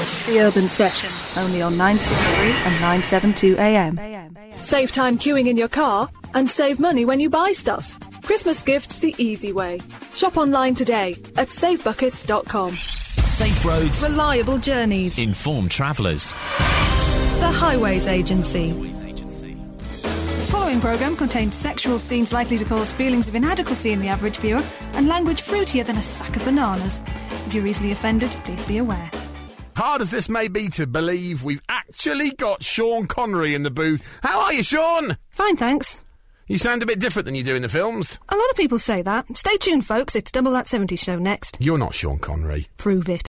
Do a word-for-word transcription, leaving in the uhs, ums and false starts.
The Urban Session, only on nine sixty-three and nine seventy-two A M. Save time queuing in your car and save money when you buy stuff. Christmas gifts the easy way. Shop online today at safe buckets dot com. Safe roads. Reliable journeys. Informed travellers. The Highways Agency. The following programme contains sexual scenes likely to cause feelings of inadequacy in the average viewer and language fruitier than a sack of bananas. If you're easily offended, please be aware. Hard as this may be to believe, we've actually got Sean Connery in the booth. How are you, Sean? Fine, thanks. You sound a bit different than you do in the films. A lot of people say that. Stay tuned, folks. It's Double That seventies Show next. You're not Sean Connery. Prove it.